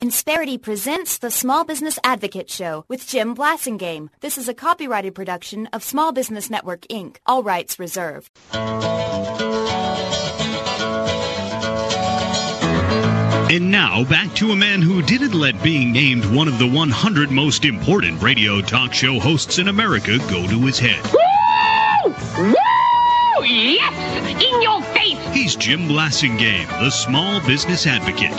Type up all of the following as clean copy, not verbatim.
Insperity presents the Small Business Advocate Show with Jim Blasingame. This is a copyrighted production of Small Business Network, Inc. All rights reserved. And now, back to a man who didn't let being named one of the 100 most important radio talk show hosts in America go to his head. Woo! Woo! Yes! In your face! He's Jim Blasingame, the Small Business Advocate.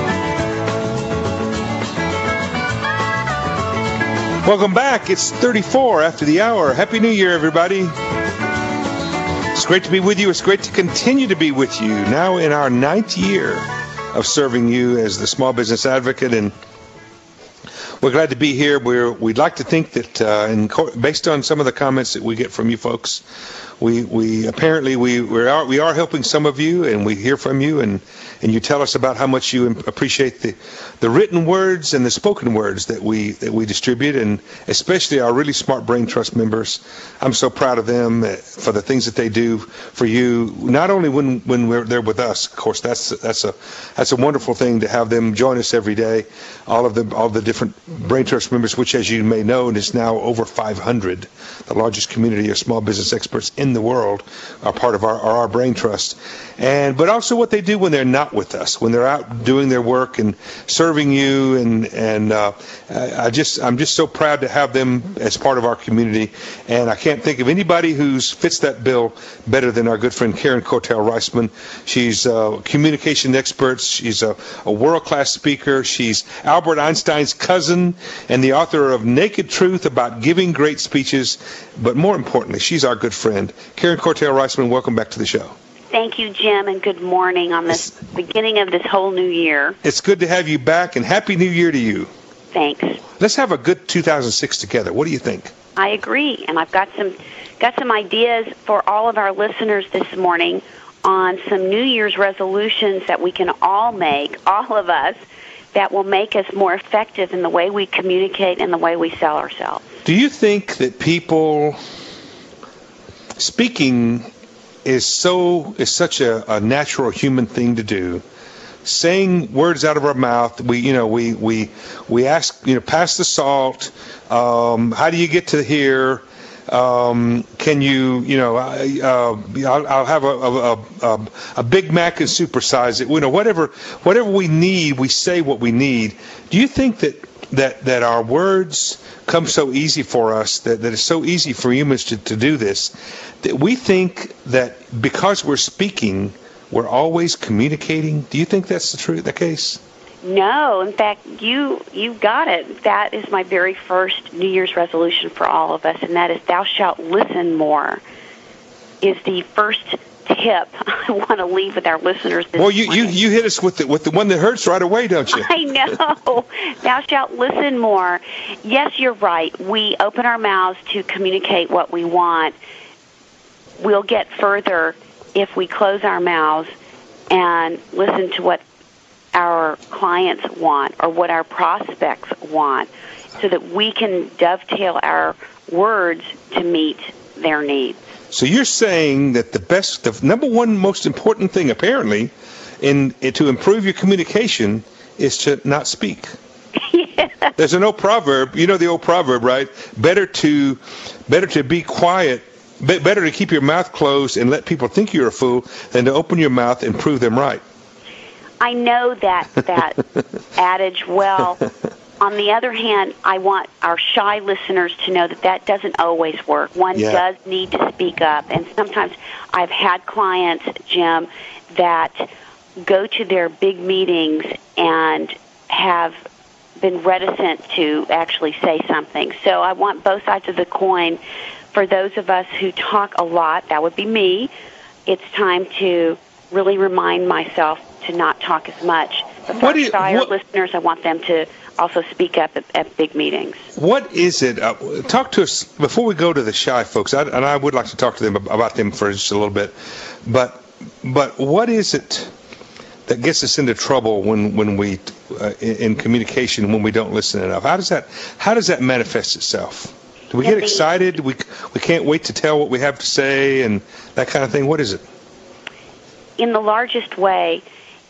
Welcome back. It's 34 after the hour. Happy New Year, everybody. It's great to be with you. It's great to continue to be with you now in our 9th year of serving you as the Small Business Advocate, and we're glad to be here. We'd like to think that, based on some of the comments that we get from you folks, we are helping some of you, and we hear from you, and you tell us about how much you appreciate the written words and the spoken words that we distribute, and especially our really smart Brain Trust members. I'm so proud of them for the things that they do for you. Not only when they're with us, of course, that's a wonderful thing to have them join us every day. All the different Brain Trust members, which, as you may know, is now over 500, the largest community of small business experts in the world, are part of our Brain Trust. But also what they do when they're not with us, when they're out doing their work and serving you, and I'm just so proud to have them as part of our community. And I can't think of anybody who fits that bill better than our good friend Karen Cortell-Reisman. She's a communication expert. She's a world-class speaker. She's Albert Einstein's cousin and the author of Naked Truth About Giving Great Speeches. But more importantly, she's our good friend. Karen Cortell-Reisman, welcome back to the show. Thank you, Jim, and good morning on this beginning of this whole new year. It's good to have you back, and Happy New Year to you. Thanks. Let's have a good 2006 together. What do you think? I agree, and I've got some ideas for all of our listeners this morning on some New Year's resolutions that we can all make, all of us, that will make us more effective in the way we communicate and the way we sell ourselves. Do you think that people speaking is such a natural human thing to do? Saying words out of our mouth, we ask, pass the salt. How do you get to here? Can you, I'll have a Big Mac and supersize it. Whatever we need, we say what we need. Do you think that our words come so easy for us, that it's so easy for humans to do this, that we think that because we're speaking, we're always communicating? Do you think that's the case? No, in fact, you got it. That is my very first New Year's resolution for all of us, and that is thou shalt listen more, is the first tip I want to leave with our listeners this morning. You hit us with the one that hurts right away, don't you? I know. Thou shalt listen more. Yes, you're right. We open our mouths to communicate what we want. We'll get further if we close our mouths and listen to what our clients want or what our prospects want, so that we can dovetail our words to meet their needs. So you're saying that the number one most important thing, apparently, to improve your communication is to not speak. Yeah. There's an old proverb, the old proverb, right? Better to be quiet, better to keep your mouth closed and let people think you're a fool than to open your mouth and prove them right. I know that adage well. On the other hand, I want our shy listeners to know that doesn't always work. One does need to speak up, and sometimes I've had clients, Jim, that go to their big meetings and have been reticent to actually say something. So I want both sides of the coin. For those of us who talk a lot, that would be me, it's time to really remind myself to not talk as much. But for shyer listeners, I want them to also speak up at big meetings. What is it? Talk to us before we go to the shy folks, and I would like to talk to them about them for just a little bit. But what is it that gets us into trouble when we in communication when we don't listen enough? How does that manifest itself? Do we get excited? We can't wait to tell what we have to say and that kind of thing. What is it? In the largest way,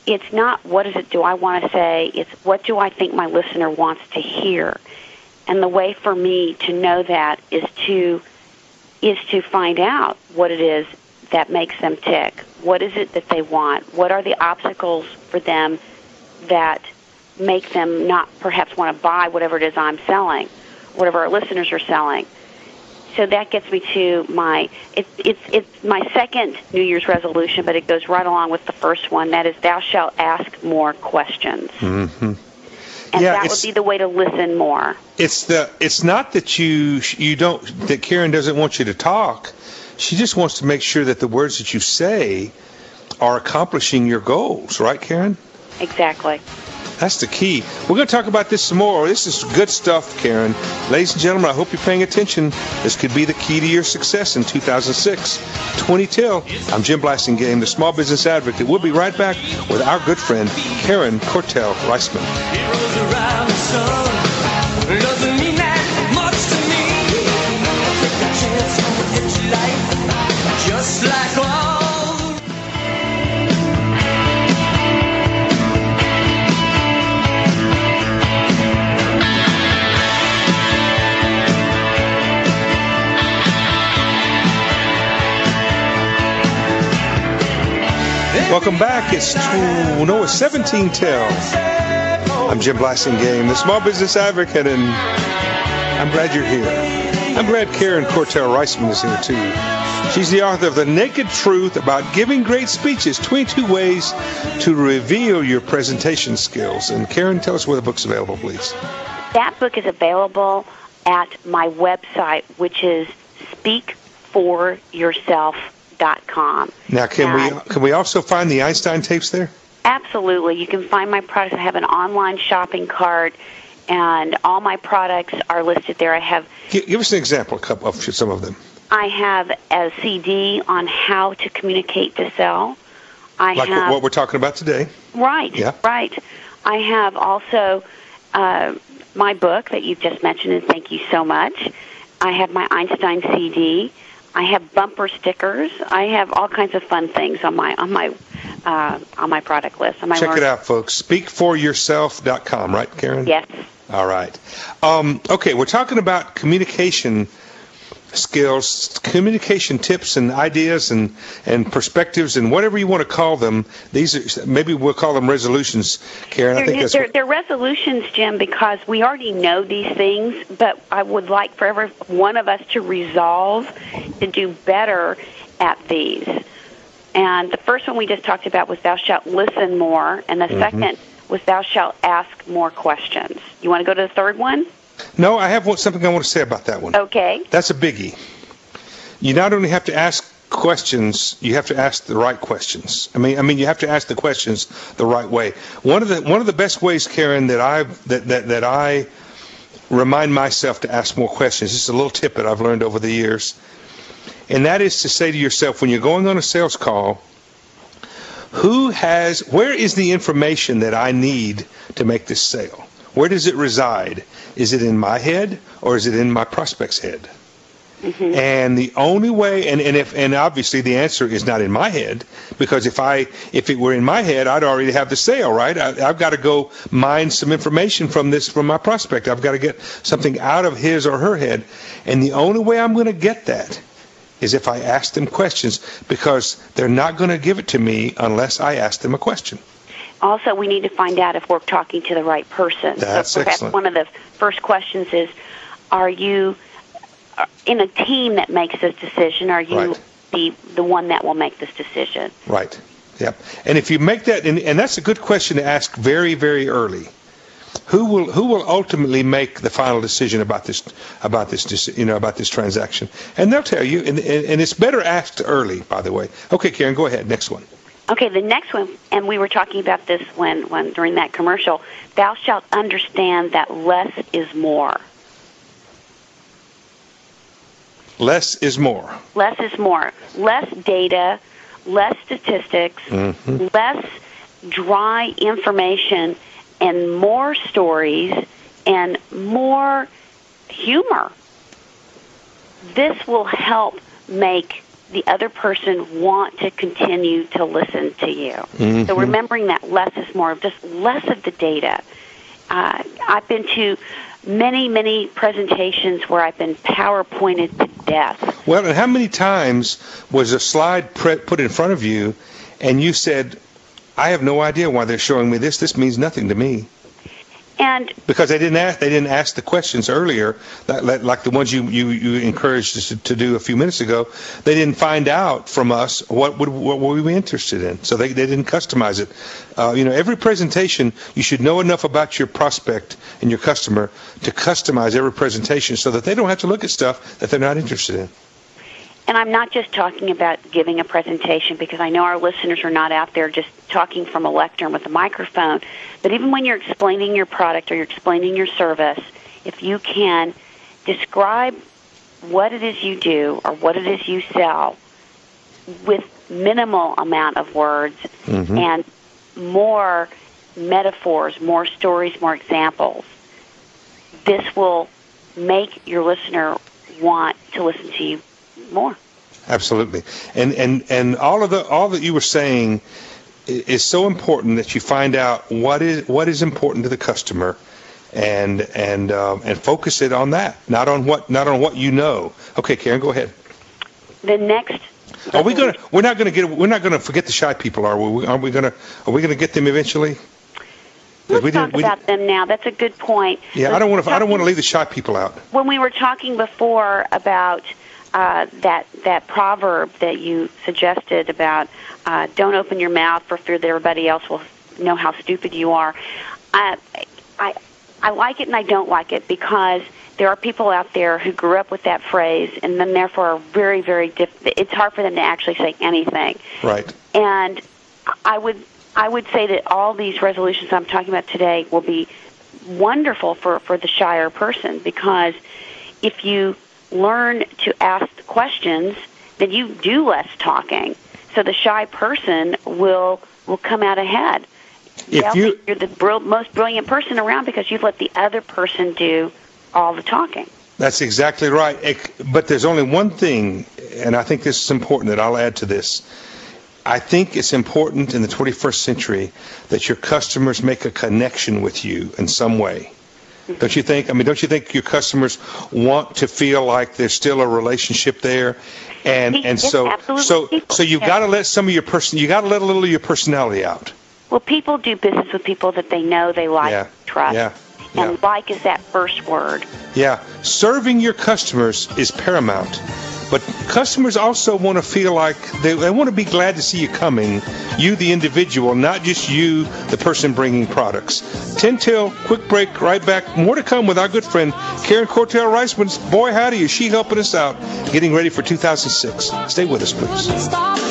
it's not what is it do I want to say, it's what do I think my listener wants to hear. And the way for me to know that is to find out what it is that makes them tick. What is it that they want? What are the obstacles for them that make them not perhaps want to buy whatever it is I'm selling, whatever our listeners are selling? So that gets me to it's my second New Year's resolution, but it goes right along with the first one. That is, thou shalt ask more questions. Mm-hmm. And that would be the way to listen more. It's not that you don't, that Karen doesn't want you to talk. She just wants to make sure that the words that you say are accomplishing your goals, right, Karen? Exactly. That's the key. We're going to talk about this some more. This is good stuff, Karen. Ladies and gentlemen, I hope you're paying attention. This could be the key to your success in 2006. 20 I'm Jim Blasingame, the Small Business Advocate. We'll be right back with our good friend, Karen Cortell Reisman. Heroes around the sun doesn't mean that much to me. Take a chance on your life, just like all. Welcome back. It's 17 till. I'm Jim Blasingame, the Small Business Advocate, and I'm glad you're here. I'm glad Karen Cortell Reisman is here, too. She's the author of The Naked Truth About Giving Great Speeches, 22 Ways to Reveal Your Presentation Skills. And Karen, tell us where the book's available, please. That book is available at my website, which is speakforyourself.com. Now, can we also find the Einstein tapes there? Absolutely. You can find my products. I have an online shopping cart, and all my products are listed there. I have. Give us an example of some of them. I have a CD on how to communicate to sell. Like what we're talking about today. Right. Yeah. Right. I have also my book that you've just mentioned, and thank you so much. I have my Einstein CD. I have bumper stickers. I have all kinds of fun things on my product list. Check it out, folks. Speakforyourself.com, right, Karen? Yes. All right. Okay, we're talking about communication skills, communication tips and ideas and perspectives and whatever you want to call them. These are, maybe we'll call them resolutions, Karen. They're resolutions, Jim, because we already know these things, but I would like for every one of us to resolve to do better at these. And the first one we just talked about was thou shalt listen more, and the second was thou shalt ask more questions. You want to go to the third one? No, I have something I want to say about that one. Okay. That's a biggie. You not only have to ask questions, you have to ask the right questions. I mean, you have to ask the questions the right way. One of the best ways, Karen, that I remind myself to ask more questions. This is a little tip that I've learned over the years, and that is to say to yourself when you're going on a sales call, where is the information that I need to make this sale? Where does it reside? Is it in my head or is it in my prospect's head? Mm-hmm. And the only way, and obviously the answer is not in my head, because if it were in my head, I'd already have the sale, right? I've got to go mine some information from my prospect. I've got to get something out of his or her head, and the only way I'm going to get that is if I ask them questions, because they're not going to give it to me unless I ask them a question. Also, we need to find out if we're talking to the right person. That's so perhaps excellent. One of the first questions is, are you in a team that makes this decision? Are you the one that will make this decision? Right. Yep. And if you make that, and that's a good question to ask very, very early. Who will ultimately make the final decision about this transaction? And they'll tell you, and it's better asked early, by the way. Okay, Karen, go ahead. Next one. Okay, the next one, and we were talking about this when during that commercial, thou shalt understand that less is more. Less is more. Less is more. Less data, less statistics, less dry information, and more stories, and more humor. This will help make the other person want to continue to listen to you. Mm-hmm. So remembering that less is more, just less of the data. I've been to many, many presentations where I've been PowerPointed to death. Well, and how many times was a slide put in front of you and you said, I have no idea why they're showing me this. This means nothing to me. And because they didn't ask the questions earlier, like the ones you encouraged us to do a few minutes ago. They didn't find out from us what were we interested in, so they didn't customize it. Every presentation you should know enough about your prospect and your customer to customize every presentation so that they don't have to look at stuff that they're not interested in. And I'm not just talking about giving a presentation, because I know our listeners are not out there just talking from a lectern with a microphone. But even when you're explaining your product or you're explaining your service, if you can describe what it is you do or what it is you sell with minimal amount of words mm-hmm. and more metaphors, more stories, more examples, this will make your listener want to listen to you more. Absolutely. And all that you were saying is so important, that you find out what is important to the customer and focus it on that, not on what you know. Okay, Karen, go ahead. The next we're not going to forget the shy people, are we? Are we going to get them eventually? Let's talk about them now. That's a good point. Yeah, I don't want to leave the shy people out. When we were talking before about that proverb that you suggested about don't open your mouth for fear that everybody else will know how stupid you are, I like it and I don't like it, because there are people out there who grew up with that phrase and then therefore are very, very it's hard for them to actually say anything. Right. And I would say that all these resolutions I'm talking about today will be wonderful for the shyer person, because if you learn to ask questions, then you do less talking. So the shy person will come out ahead. You're the most brilliant person around because you've let the other person do all the talking. That's exactly right. But there's only one thing, and I think this is important, that I'll add to this. I think it's important in the 21st century that your customers make a connection with you in some way. Don't you think? I mean, don't you think your customers want to feel like there's still a relationship there? And so you've got to let you got to let a little of your personality out. Well, people do business with people that they know, they like, trust. Yeah. And like is that first word. Yeah. Serving your customers is paramount. But customers also want to feel like they want to be glad to see you coming, you the individual, not just you, the person bringing products. 10 till, quick break, right back. More to come with our good friend Karen Cortell Reisman. Boy, howdy, is she helping us out, getting ready for 2006. Stay with us, please.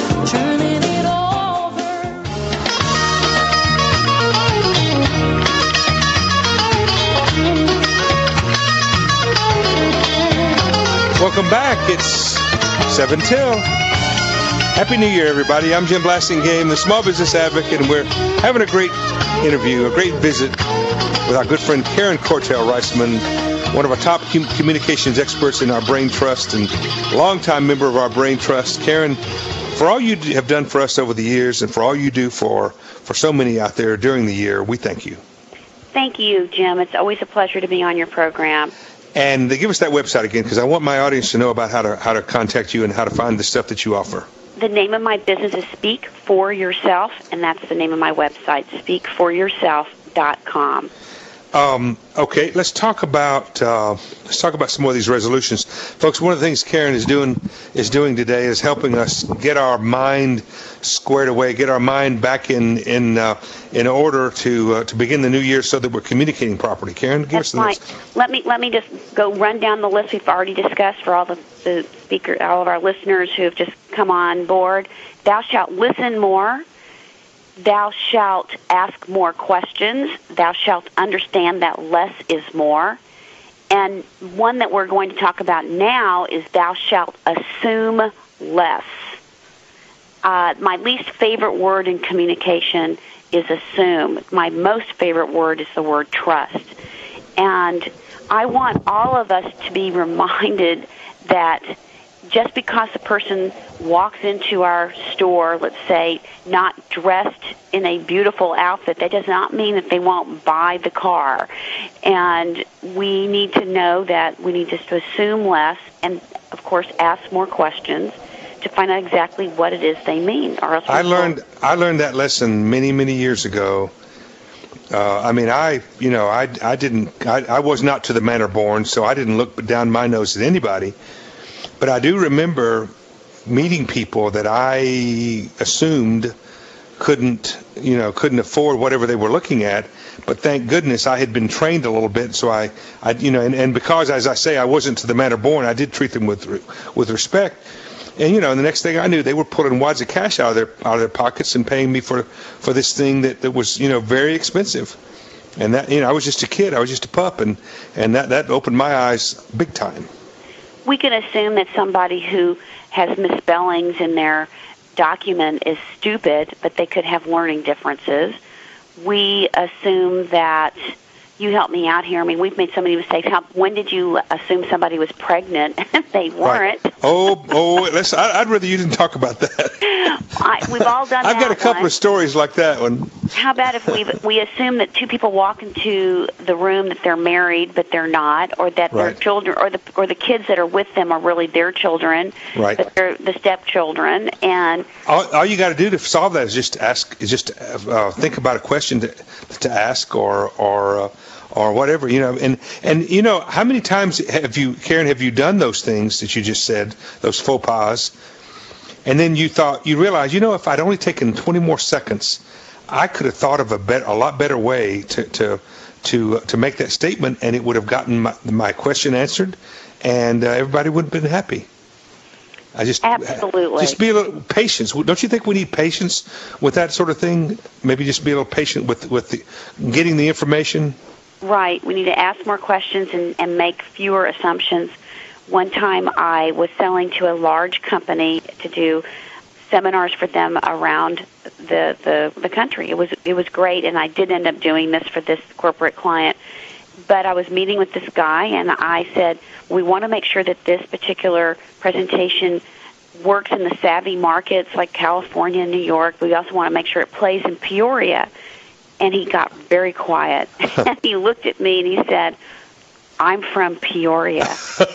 Welcome back. It's 7 till. Happy New Year, everybody. I'm Jim Blasingame, the Small Business Advocate, and we're having a great interview, a great visit with our good friend Karen Cortell Reisman, one of our top communications experts in our Brain Trust and longtime member of our Brain Trust. Karen, for all you have done for us over the years and for all you do for so many out there during the year, we thank you. Thank you, Jim. It's always a pleasure to be on your program. And give us that website again, because I want my audience to know about how to contact you and how to find the stuff that you offer. The name of my business is Speak For Yourself, and that's the name of my website, speakforyourself.com. Okay, let's talk about some more of these resolutions, folks. One of the things Karen is doing today is helping us get our mind squared away, get our mind back in order to begin the new year, so that we're communicating properly. Karen, give us the list. Let me just go run down the list we've already discussed for all the speakers, all of our listeners who have just come on board. Thou shalt listen more. Thou shalt ask more questions. Thou shalt understand that less is more. And one that we're going to talk about now is thou shalt assume less. My least favorite word in communication is assume. My most favorite word is the word trust. And I want all of us to be reminded that just because a person walks into our store, let's say, not dressed in a beautiful outfit, that does not mean that they won't buy the car. And we need to know that we need just to assume less and, of course, ask more questions to find out exactly what it is they mean. Or else I learned that lesson many years ago. I was not to the manner born, so I didn't look down my nose at anybody. But I do remember meeting people that I assumed couldn't afford whatever they were looking at. But thank goodness I had been trained a little bit, so I because, as I say, I wasn't to the manner born, I did treat them with respect. And the next thing I knew, they were pulling wads of cash out of their pockets and paying me for this thing that was very expensive. And that I was just a kid, I was just a pup, and that opened my eyes big time. We can assume that somebody who has misspellings in their document is stupid, but they could have learning differences. We assume that, you help me out here. I mean, we've made so many mistakes. When did you assume somebody was pregnant? They weren't. Right. I'd rather you didn't talk about that. We've all done that. I've got a couple of stories like that one. How about if we assume that two people walk into the room that they're married, but they're not, or that their children, or the kids that are with them are really their children, but they're the stepchildren, and all you got to do to solve that is just think about a question to ask or whatever, and how many times have you done those things that you just said, those faux pas, and then you realize, if I'd only taken 20 more seconds, I could have thought of a lot better way to make that statement, and it would have gotten my question answered, and everybody would have been happy. Absolutely. Just be a little patient. Don't you think we need patience with that sort of thing? Maybe just be a little patient with getting the information. Right. We need to ask more questions and make fewer assumptions. One time I was selling to a large company to do seminars for them around the country. It was great, and I did end up doing this for this corporate client. But I was meeting with this guy, and I said, we want to make sure that this particular presentation works in the savvy markets like California and New York. We also want to make sure it plays in Peoria. And he got very quiet. And he looked at me and he said, I'm from Peoria.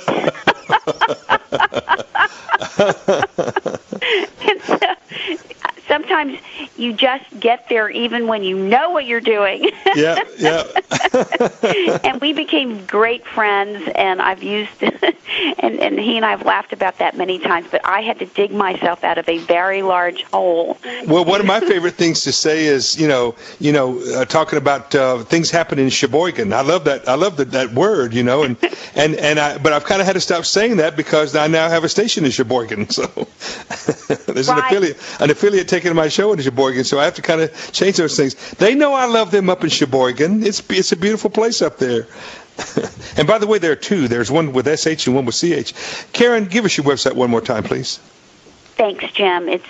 And so, sometimes you just get there even when you know what you're doing. Yeah. And we became great friends, and I've used, and he and I have laughed about that many times, but I had to dig myself out of a very large hole. Well, one of my favorite things to say is, talking about things happen in Sheboygan. I love that. I love that word, but I've kind of had to stop saying that because I now have a station in Sheboygan. So there's an affiliate taking my show in Sheboygan, so I have to kind of change those things. They know I love them up in Sheboygan. It's a beautiful place up there. And by the way, there are two. There's one with SH and one with CH. Karen, give us your website one more time, please. Thanks, Jim. It's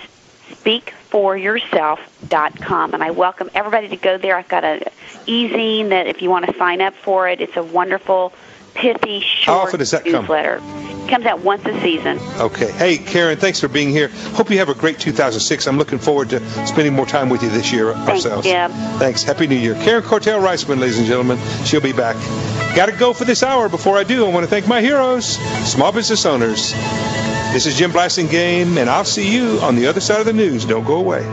speakforyourself.com, and I welcome everybody to go there. I've got an e-zine that if you want to sign up for it, it's a wonderful, pithy, short How often does that newsletter. It comes out once a season. Okay. Hey, Karen, thanks for being here. Hope you have a great 2006. I'm looking forward to spending more time with you this year ourselves. Thanks, Jim. Thanks. Happy New Year. Karen Cortell-Reisman, ladies and gentlemen. She'll be back. Got to go for this hour. Before I do, I want to thank my heroes, small business owners. This is Jim Blasingame, and I'll see you on the other side of the news. Don't go away.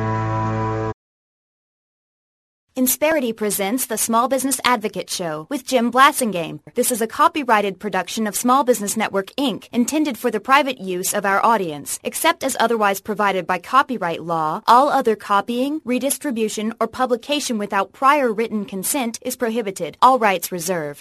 Insperity presents the Small Business Advocate Show with Jim Blasingame. This is a copyrighted production of Small Business Network, Inc., intended for the private use of our audience. Except as otherwise provided by copyright law, all other copying, redistribution, or publication without prior written consent is prohibited. All rights reserved.